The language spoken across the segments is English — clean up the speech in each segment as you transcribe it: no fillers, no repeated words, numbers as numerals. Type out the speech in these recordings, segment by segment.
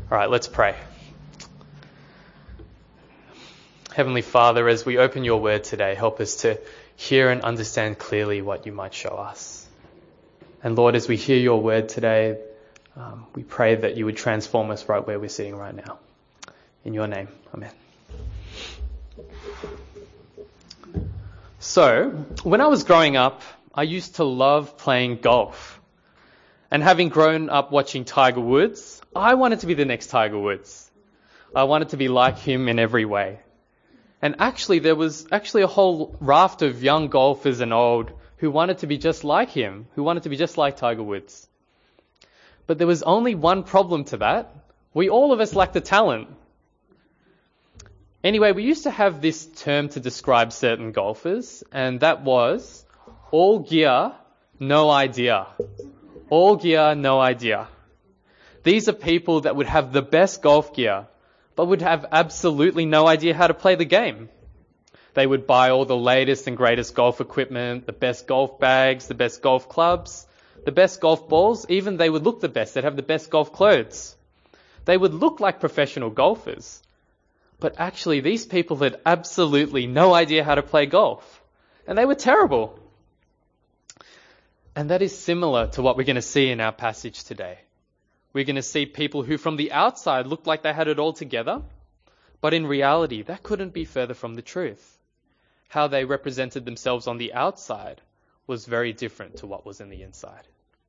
All right, let's pray. Heavenly Father, as we open your word today, help us to hear and understand clearly what you might show us. And Lord, as we hear your word today, we pray that you would transform us right where we're sitting right now. In your name, amen. So, when I was growing up, I used to love playing golf. And having grown up watching Tiger Woods, I wanted to be the next Tiger Woods. I wanted to be like him in every way. And actually, there was a whole raft of young golfers and old who wanted to be just like him, who wanted to be just like Tiger Woods. But there was only one problem to that. All of us lacked the talent. Anyway, we used to have this term to describe certain golfers, and that was all gear, no idea. All gear, no idea. These are people that would have the best golf gear, but would have absolutely no idea how to play the game. They would buy all the latest and greatest golf equipment, the best golf bags, the best golf clubs, the best golf balls. Even they would look the best. They'd have the best golf clothes. They would look like professional golfers. But actually, these people had absolutely no idea how to play golf. And they were terrible. And that is similar to what we're going to see in our passage today. We're going to see people who from the outside looked like they had it all together, but in reality, that couldn't be further from the truth. How they represented themselves on the outside was very different to what was in the inside.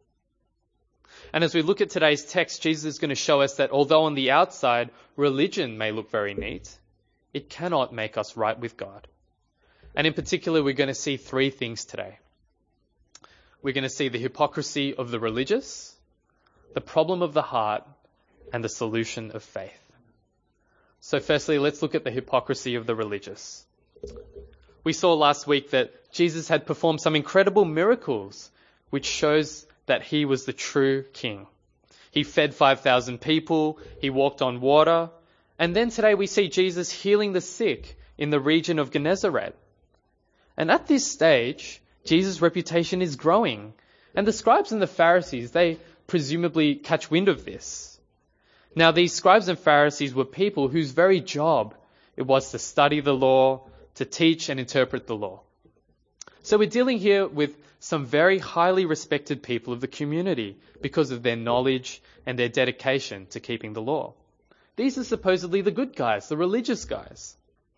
And as we look at today's text, Jesus is going to show us that although on the outside, religion may look very neat, it cannot make us right with God. And in particular, we're going to see three things today. We're going to see the hypocrisy of the religious, the problem of the heart, and the solution of faith. So firstly, let's look at the hypocrisy of the religious. We saw last week that Jesus had performed some incredible miracles, which shows that he was the true king. He fed 5,000 people, he walked on water, and then today we see Jesus healing the sick in the region of Gennesaret. And at this stage, Jesus' reputation is growing. And the scribes and the Pharisees, they presumably catch wind of this. Now, these scribes and Pharisees were people whose very job it was to study the law, to teach and interpret the law. So we're dealing here with some very highly respected people of the community because of their knowledge and their dedication to keeping the law. These are supposedly the good guys, the religious guys.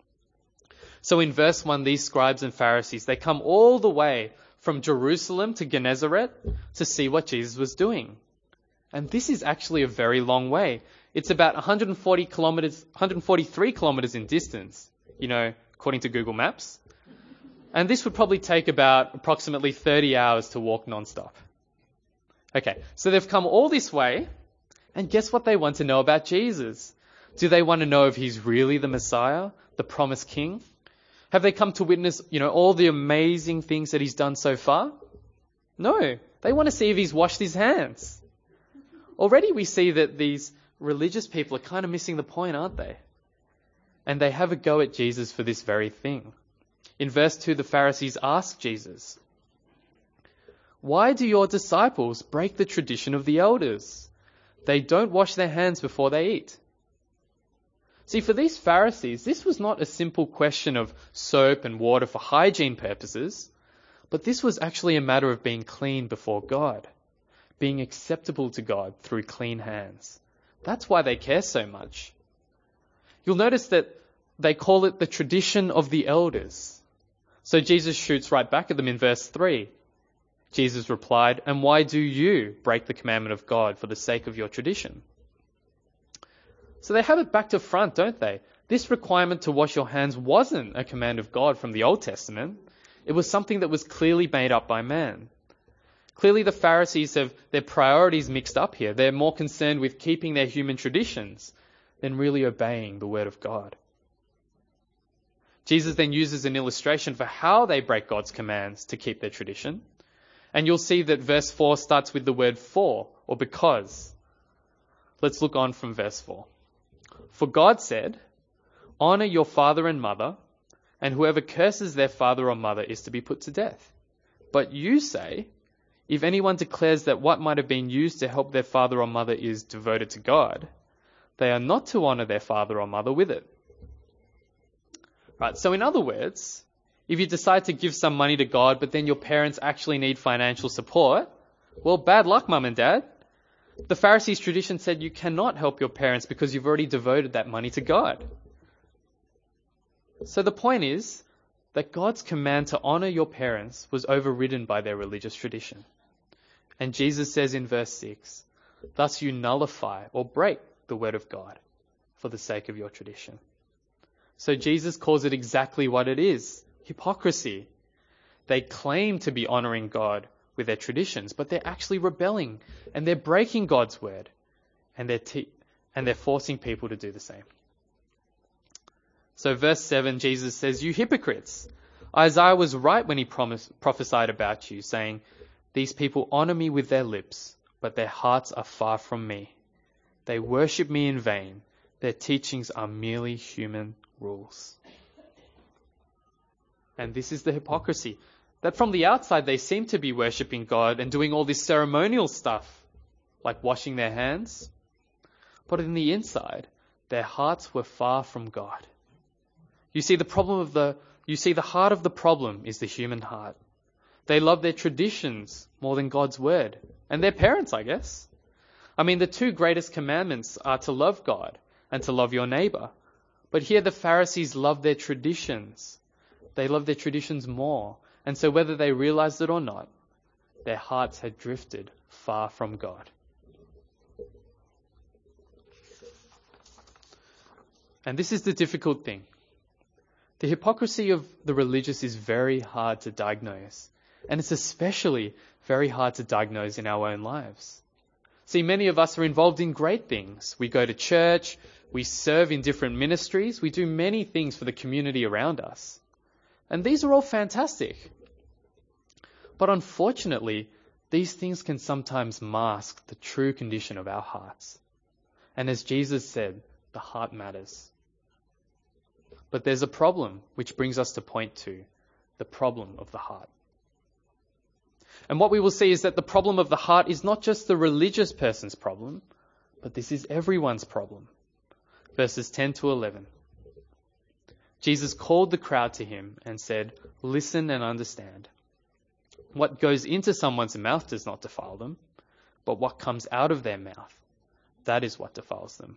So in verse 1, these scribes and Pharisees, they come all the way from Jerusalem to Gennesaret to see what Jesus was doing. And this is actually a very long way. It's about 143 kilometers in distance, according to Google Maps. And this would probably take about approximately 30 hours to walk non-stop. Okay, so they've come all this way, and guess what they want to know about Jesus? Do they want to know if he's really the Messiah, the promised king? Have they come to witness, all the amazing things that he's done so far? No, they want to see if he's washed his hands. Already we see that these religious people are kind of missing the point, aren't they? And they have a go at Jesus for this very thing. In verse 2, the Pharisees ask Jesus, "Why do your disciples break the tradition of the elders? They don't wash their hands before they eat." See, for these Pharisees, this was not a simple question of soap and water for hygiene purposes, but this was actually a matter of being clean before God, being acceptable to God through clean hands. That's why they care so much. You'll notice that they call it the tradition of the elders. So Jesus shoots right back at them in verse 3. Jesus replied, "And why do you break the commandment of God for the sake of your tradition?" So they have it back to front, don't they? This requirement to wash your hands wasn't a command of God from the Old Testament. It was something that was clearly made up by man. Clearly the Pharisees have their priorities mixed up here. They're more concerned with keeping their human traditions than really obeying the word of God. Jesus then uses an illustration for how they break God's commands to keep their tradition. And you'll see that verse 4 starts with the word for, or because. Let's look on from verse 4. For God said, "Honor your father and mother, and whoever curses their father or mother is to be put to death." But you say, if anyone declares that what might have been used to help their father or mother is devoted to God, they are not to honor their father or mother with it. Right, so in other words, if you decide to give some money to God, but then your parents actually need financial support, well, bad luck, mum and dad. The Pharisees' tradition said you cannot help your parents because you've already devoted that money to God. So the point is that God's command to honor your parents was overridden by their religious tradition. And Jesus says in verse 6, thus you nullify or break the word of God for the sake of your tradition. So Jesus calls it exactly what it is, hypocrisy. They claim to be honoring God with their traditions, but they're actually rebelling and they're breaking God's word and they're forcing people to do the same. So verse 7, Jesus says, you hypocrites, Isaiah was right when he prophesied about you, saying, these people honor me with their lips, but their hearts are far from me. They worship me in vain. Their teachings are merely human rules. And this is the hypocrisy, that from the outside they seem to be worshipping God and doing all this ceremonial stuff, like washing their hands. But in the inside, their hearts were far from God. You see, the heart of the problem is the human heart. They love their traditions more than God's word. And their parents, I guess. I mean, the two greatest commandments are to love God and to love your neighbor. But here the Pharisees love their traditions. They love their traditions more. And so whether they realized it or not, their hearts had drifted far from God. And this is the difficult thing. The hypocrisy of the religious is very hard to diagnose. And it's especially very hard to diagnose in our own lives. See, many of us are involved in great things. We go to church, we serve in different ministries, we do many things for the community around us. And these are all fantastic. But unfortunately, these things can sometimes mask the true condition of our hearts. And as Jesus said, the heart matters. But there's a problem, which brings us to point 2, the problem of the heart. And what we will see is that the problem of the heart is not just the religious person's problem, but this is everyone's problem. Verses 10 to 11. Jesus called the crowd to him and said, listen and understand. What goes into someone's mouth does not defile them, but what comes out of their mouth, that is what defiles them.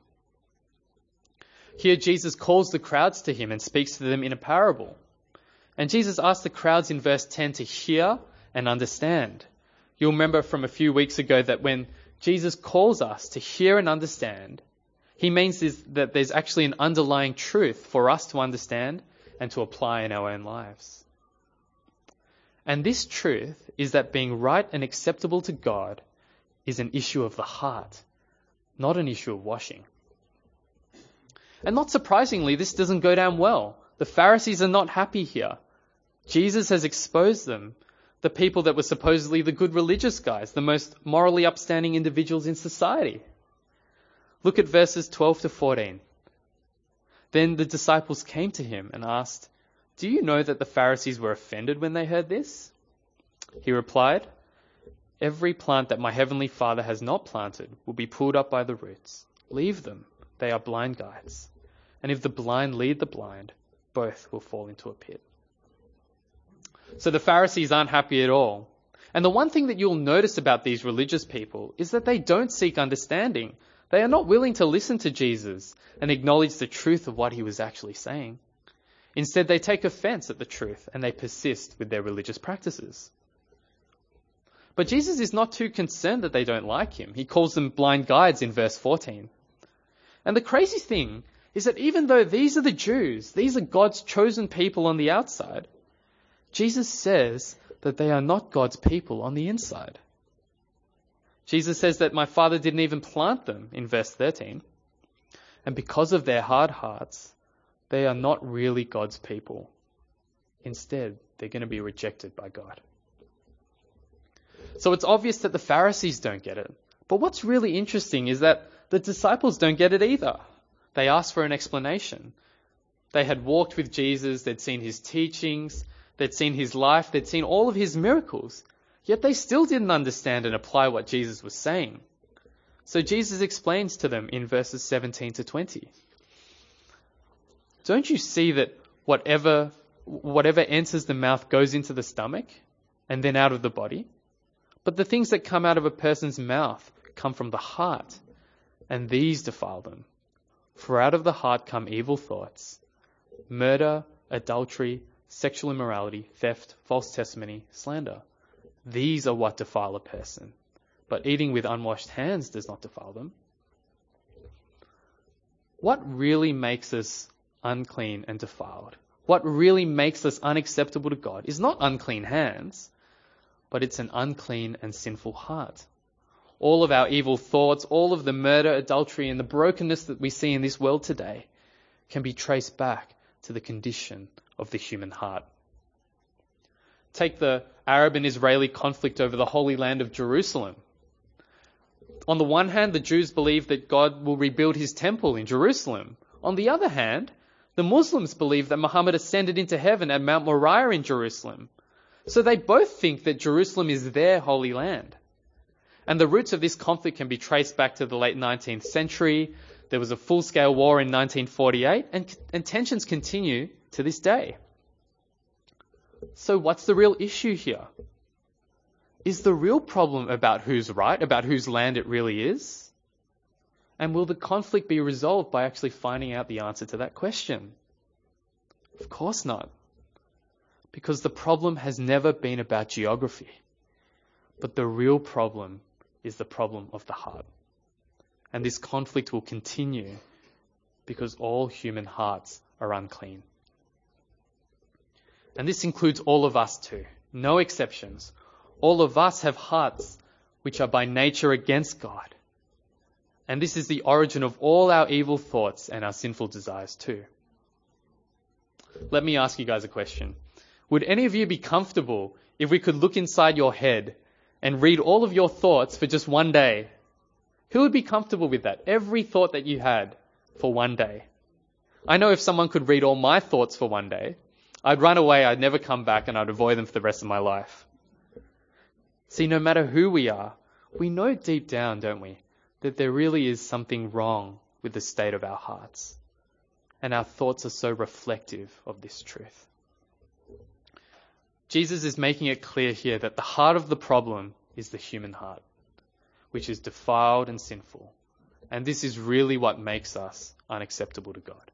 Here Jesus calls the crowds to him and speaks to them in a parable. And Jesus asks the crowds in verse 10 to hear and understand. You'll remember from a few weeks ago that when Jesus calls us to hear and understand, he means that there's actually an underlying truth for us to understand and to apply in our own lives. And this truth is that being right and acceptable to God is an issue of the heart, not an issue of washing. And not surprisingly, this doesn't go down well. The Pharisees are not happy here. Jesus has exposed them, the people that were supposedly the good religious guys, the most morally upstanding individuals in society. Look at verses 12 to 14. Then the disciples came to him and asked, do you know that the Pharisees were offended when they heard this? He replied, every plant that my heavenly Father has not planted will be pulled up by the roots. Leave them. They are blind guides. And if the blind lead the blind, both will fall into a pit. So the Pharisees aren't happy at all. And the one thing that you'll notice about these religious people is that they don't seek understanding. They are not willing to listen to Jesus and acknowledge the truth of what he was actually saying. Instead, they take offense at the truth and they persist with their religious practices. But Jesus is not too concerned that they don't like him. He calls them blind guides in verse 14. And the crazy thing is that even though these are the Jews, these are God's chosen people on the outside, Jesus says that they are not God's people on the inside. Jesus says that my Father didn't even plant them in verse 13. And because of their hard hearts, they are not really God's people. Instead, they're going to be rejected by God. So it's obvious that the Pharisees don't get it. But what's really interesting is that the disciples don't get it either. They ask for an explanation. They had walked with Jesus, they'd seen his teachings, they'd seen his life, they'd seen all of his miracles. Yet they still didn't understand and apply what Jesus was saying. So Jesus explains to them in verses 17 to 20. Don't you see that whatever enters the mouth goes into the stomach and then out of the body? But the things that come out of a person's mouth come from the heart, and these defile them. For out of the heart come evil thoughts, murder, adultery, sexual immorality, theft, false testimony, slander. These are what defile a person. But eating with unwashed hands does not defile them. What really makes us unclean and defiled? What really makes us unacceptable to God is not unclean hands, but it's an unclean and sinful heart. All of our evil thoughts, all of the murder, adultery, and the brokenness that we see in this world today can be traced back to the condition of the human heart. Take the Arab and Israeli conflict over the Holy Land of Jerusalem. On the one hand, the Jews believe that God will rebuild his temple in Jerusalem. On the other hand, the Muslims believe that Muhammad ascended into heaven at Mount Moriah in Jerusalem. So they both think that Jerusalem is their holy land. And the roots of this conflict can be traced back to the late 19th century. There was a full-scale war in 1948, and tensions continue to this day. So what's the real issue here? Is the real problem about who's right, about whose land it really is? And will the conflict be resolved by actually finding out the answer to that question? Of course not. Because the problem has never been about geography. But the real problem is the problem of the heart. And this conflict will continue because all human hearts are unclean. And this includes all of us too. No exceptions. All of us have hearts which are by nature against God. And this is the origin of all our evil thoughts and our sinful desires too. Let me ask you guys a question. Would any of you be comfortable if we could look inside your head and read all of your thoughts for just one day? Who would be comfortable with that? Every thought that you had for one day. I know if someone could read all my thoughts for one day, I'd run away, I'd never come back, and I'd avoid them for the rest of my life. See, no matter who we are, we know deep down, don't we, that there really is something wrong with the state of our hearts. And our thoughts are so reflective of this truth. Jesus is making it clear here that the heart of the problem is the human heart, which is defiled and sinful. And this is really what makes us unacceptable to God.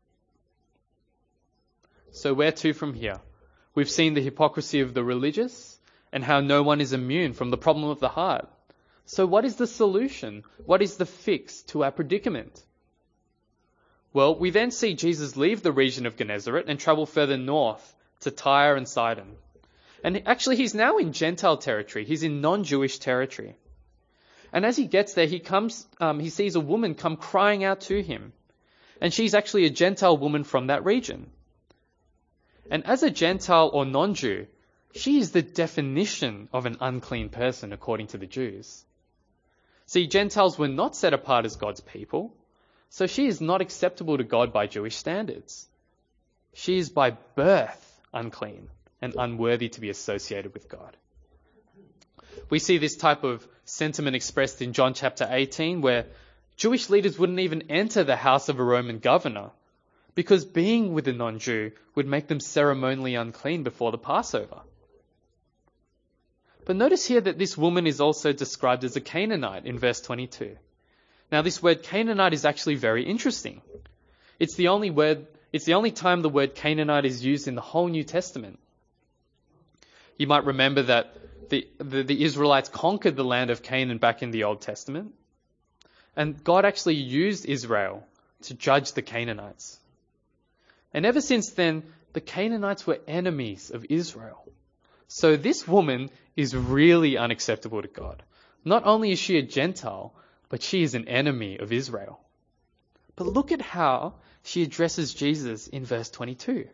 So where to from here? We've seen the hypocrisy of the religious and how no one is immune from the problem of the heart. So what is the solution? What is the fix to our predicament? Well, we then see Jesus leave the region of Gennesaret and travel further north to Tyre and Sidon. And actually he's now in Gentile territory. He's in non-Jewish territory. And as he gets there, he sees a woman come crying out to him. And she's actually a Gentile woman from that region. And as a Gentile or non-Jew, she is the definition of an unclean person according to the Jews. See, Gentiles were not set apart as God's people, so she is not acceptable to God by Jewish standards. She is by birth unclean and unworthy to be associated with God. We see this type of sentiment expressed in John chapter 18, where Jewish leaders wouldn't even enter the house of a Roman governor, because being with a non-Jew would make them ceremonially unclean before the Passover. But notice here that this woman is also described as a Canaanite in verse 22. Now this word Canaanite is actually very interesting. It's the only time the word Canaanite is used in the whole New Testament. You might remember that the Israelites conquered the land of Canaan back in the Old Testament. And God actually used Israel to judge the Canaanites. And ever since then, the Canaanites were enemies of Israel. So this woman is really unacceptable to God. Not only is she a Gentile, but she is an enemy of Israel. But look at how she addresses Jesus in verse 22.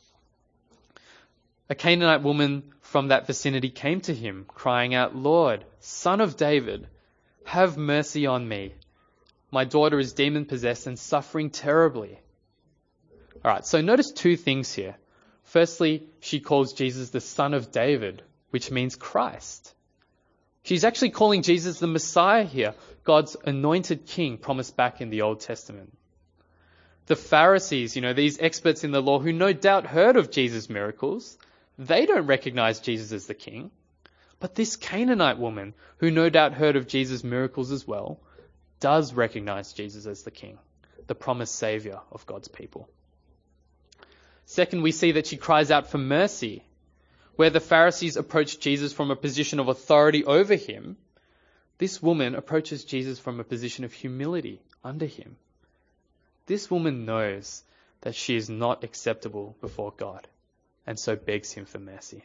A Canaanite woman from that vicinity came to him, crying out, "Lord, Son of David, have mercy on me. My daughter is demon-possessed and suffering terribly." All right, so notice two things here. Firstly, she calls Jesus the Son of David, which means Christ. She's actually calling Jesus the Messiah here, God's anointed king promised back in the Old Testament. The Pharisees, these experts in the law who no doubt heard of Jesus' miracles, they don't recognize Jesus as the king. But this Canaanite woman, who no doubt heard of Jesus' miracles as well, does recognize Jesus as the king, the promised savior of God's people. Second, we see that she cries out for mercy. Where the Pharisees approached Jesus from a position of authority over him, this woman approaches Jesus from a position of humility under him. This woman knows that she is not acceptable before God, and so begs him for mercy.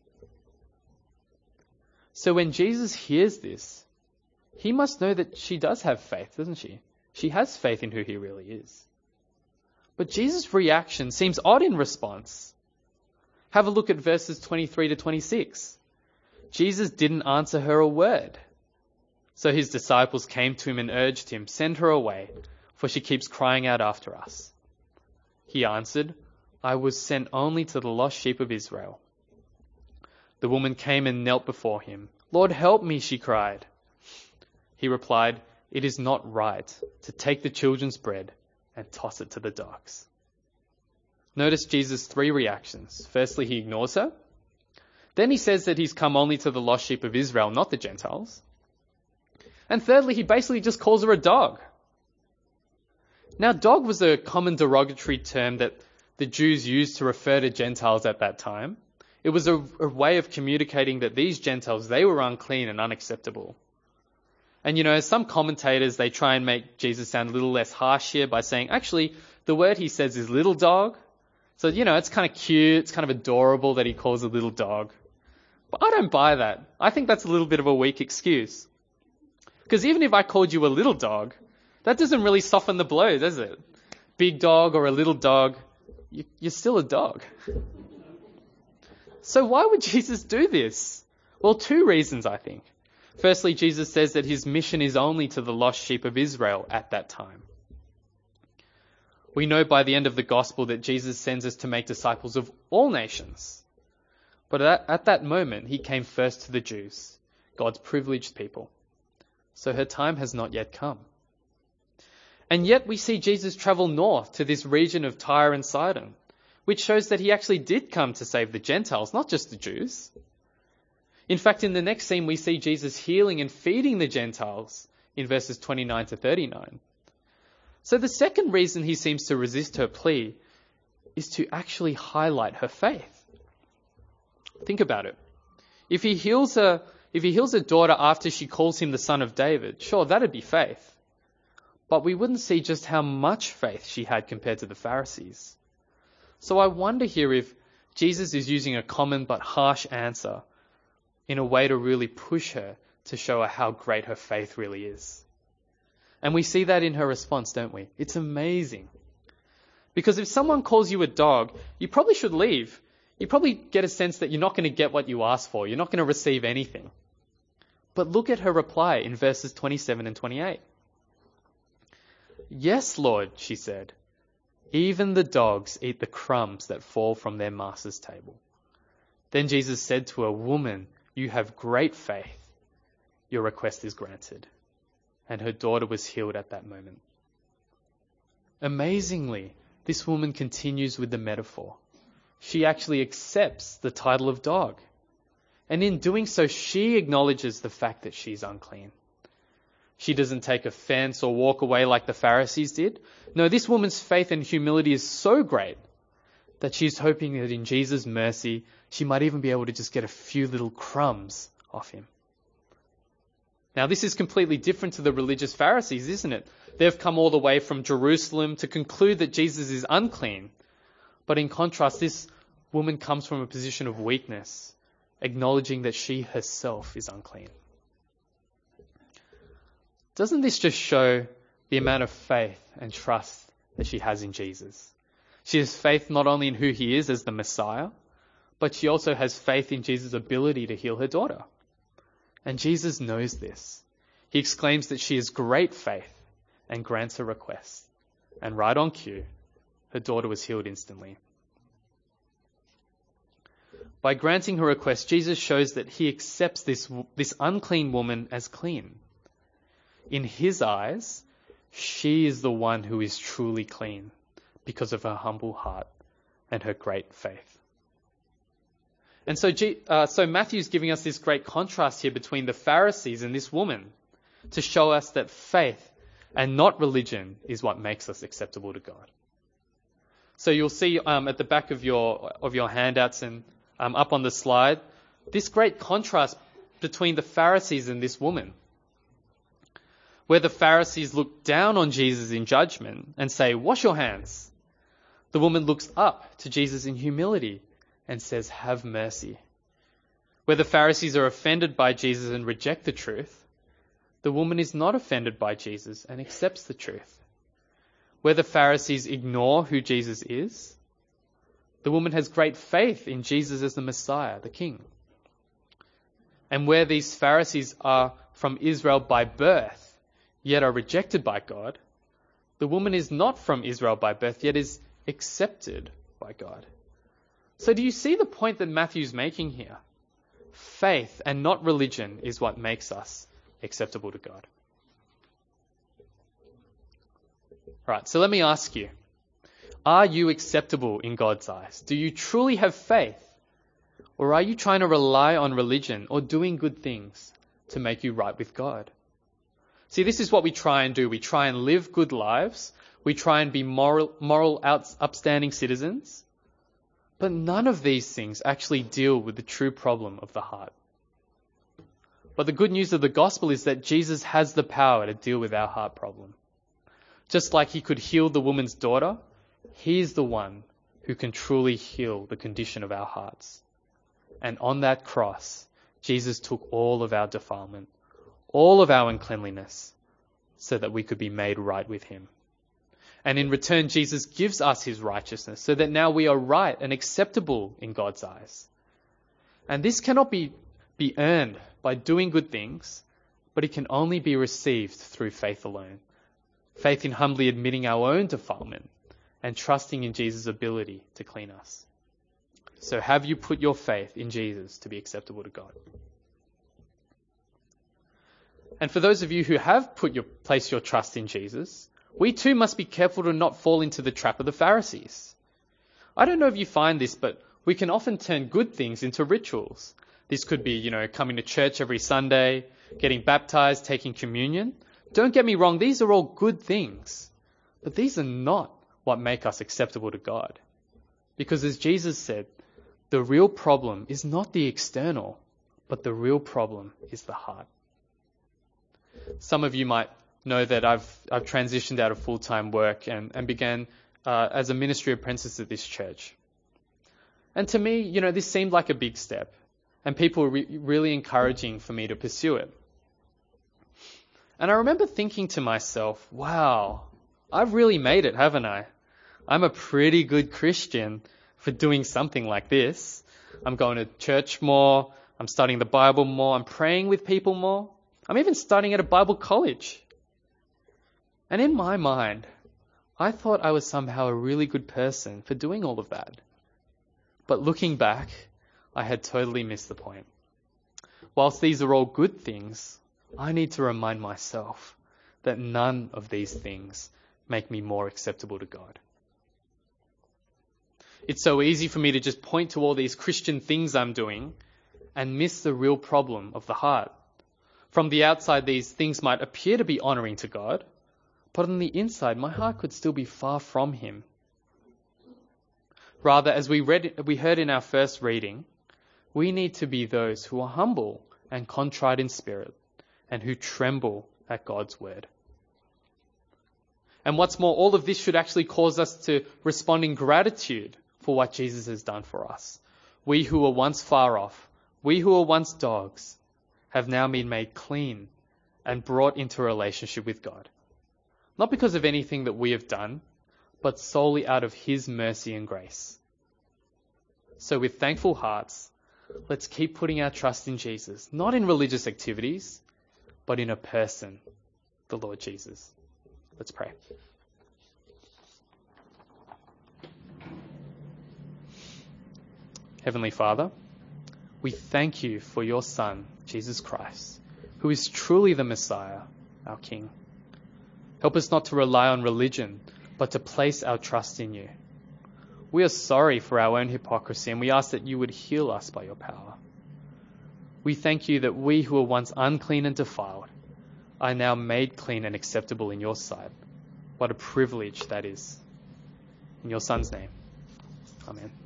So when Jesus hears this, he must know that she does have faith, doesn't she? She has faith in who he really is. But Jesus' reaction seems odd in response. Have a look at verses 23 to 26. Jesus didn't answer her a word. So his disciples came to him and urged him, "Send her away, for she keeps crying out after us." He answered, "I was sent only to the lost sheep of Israel." The woman came and knelt before him. "Lord, help me," she cried. He replied, "It is not right to take the children's bread and toss it to the dogs." Notice Jesus' three reactions. Firstly, he ignores her. Then he says that he's come only to the lost sheep of Israel, not the Gentiles. And thirdly, he basically just calls her a dog. Now, dog was a common derogatory term that the Jews used to refer to Gentiles at that time. It was a way of communicating that these Gentiles, they were unclean and unacceptable. And as some commentators, they try and make Jesus sound a little less harsh here by saying, actually, the word he says is little dog. So, it's kind of cute, it's kind of adorable that he calls a little dog. But I don't buy that. I think that's a little bit of a weak excuse. Because even if I called you a little dog, that doesn't really soften the blow, does it? Big dog or a little dog, you're still a dog. So why would Jesus do this? Well, two reasons, I think. Firstly, Jesus says that his mission is only to the lost sheep of Israel at that time. We know by the end of the gospel that Jesus sends us to make disciples of all nations. But at that moment, he came first to the Jews, God's privileged people. So her time has not yet come. And yet we see Jesus travel north to this region of Tyre and Sidon, which shows that he actually did come to save the Gentiles, not just the Jews. In fact, in the next scene, we see Jesus healing and feeding the Gentiles in verses 29 to 39. So the second reason he seems to resist her plea is to actually highlight her faith. Think about it. If he heals her daughter after she calls him the son of David, sure, that'd be faith. But we wouldn't see just how much faith she had compared to the Pharisees. So I wonder here if Jesus is using a common but harsh answer in a way to really push her to show her how great her faith really is. And we see that in her response, don't we? It's amazing. Because if someone calls you a dog, you probably should leave. You probably get a sense that you're not going to get what you asked for. You're not going to receive anything. But look at her reply in verses 27 and 28. "Yes, Lord," she said, "even the dogs eat the crumbs that fall from their master's table." Then Jesus said to her, "Woman, you have great faith. Your request is granted." And her daughter was healed at that moment. Amazingly, this woman continues with the metaphor. She actually accepts the title of dog. And in doing so, she acknowledges the fact that she's unclean. She doesn't take offense or walk away like the Pharisees did. No, this woman's faith and humility is so great that she's hoping that in Jesus' mercy, she might even be able to just get a few little crumbs off him. Now, this is completely different to the religious Pharisees, isn't it? They've come all the way from Jerusalem to conclude that Jesus is unclean. But in contrast, this woman comes from a position of weakness, acknowledging that she herself is unclean. Doesn't this just show the amount of faith and trust that she has in Jesus? She has faith not only in who he is as the Messiah, but she also has faith in Jesus' ability to heal her daughter. And Jesus knows this. He exclaims that she has great faith and grants her request. And right on cue, her daughter was healed instantly. By granting her request, Jesus shows that he accepts this unclean woman as clean. in his eyes, she is the one who is truly clean because of her humble heart and her great faith. And so Matthew's giving us this great contrast here between the Pharisees and this woman to show us that faith and not religion is what makes us acceptable to God. So you'll see at the back of your handouts and up on the slide, this great contrast between the Pharisees and this woman. Where the Pharisees look down on Jesus in judgment and say, "Wash your hands," the woman looks up to Jesus in humility and says, "Have mercy." Where the Pharisees are offended by Jesus and reject the truth, the woman is not offended by Jesus and accepts the truth. Where the Pharisees ignore who Jesus is, the woman has great faith in Jesus as the Messiah, the King. And where these Pharisees are from Israel by birth, yet are rejected by God, the woman is not from Israel by birth, yet is accepted by God. So do you see the point that Matthew's making here? Faith and not religion is what makes us acceptable to God. Right, so let me ask you, are you acceptable in God's eyes? Do you truly have faith? Or are you trying to rely on religion or doing good things to make you right with God? See, this is what we try and do. We try and live good lives. We try and be moral, upstanding citizens. But none of these things actually deal with the true problem of the heart. But the good news of the gospel is that Jesus has the power to deal with our heart problem. Just like he could heal the woman's daughter, he is the one who can truly heal the condition of our hearts. And on that cross, Jesus took all of our defilement, all of our uncleanliness, so that we could be made right with him. And in return, Jesus gives us his righteousness, so that now we are right and acceptable in God's eyes. And this cannot be earned by doing good things, but it can only be received through faith alone. Faith in humbly admitting our own defilement and trusting in Jesus' ability to clean us. So have you put your faith in Jesus to be acceptable to God? And for those of you who have placed your trust in Jesus, we too must be careful to not fall into the trap of the Pharisees. I don't know if you find this, but we can often turn good things into rituals. This could be, coming to church every Sunday, getting baptized, taking communion. Don't get me wrong, these are all good things, but these are not what make us acceptable to God. Because as Jesus said, the real problem is not the external, but the real problem is the heart. Some of you might know that I've transitioned out of full-time work and began as a ministry apprentice at this church. And to me, this seemed like a big step, and people were really encouraging for me to pursue it. And I remember thinking to myself, wow, I've really made it, haven't I? I'm a pretty good Christian for doing something like this. I'm going to church more. I'm studying the Bible more. I'm praying with people more. I'm even studying at a Bible college. And in my mind, I thought I was somehow a really good person for doing all of that. But looking back, I had totally missed the point. Whilst these are all good things, I need to remind myself that none of these things make me more acceptable to God. It's so easy for me to just point to all these Christian things I'm doing and miss the real problem of the heart. From the outside, these things might appear to be honoring to God, but on the inside, my heart could still be far from him. Rather, as we heard in our first reading, we need to be those who are humble and contrite in spirit, and who tremble at God's word. And what's more, all of this should actually cause us to respond in gratitude for what Jesus has done for us. We who were once far off, we who were once dogs, have now been made clean and brought into a relationship with God. Not because of anything that we have done, but solely out of his mercy and grace. So with thankful hearts, let's keep putting our trust in Jesus, not in religious activities, but in a person, the Lord Jesus. Let's pray. Heavenly Father, we thank you for your Son, Jesus Christ, who is truly the Messiah, our King. Help us not to rely on religion, but to place our trust in you. We are sorry for our own hypocrisy, and we ask that you would heal us by your power. We thank you that we who were once unclean and defiled are now made clean and acceptable in your sight. What a privilege that is. In your Son's name, amen.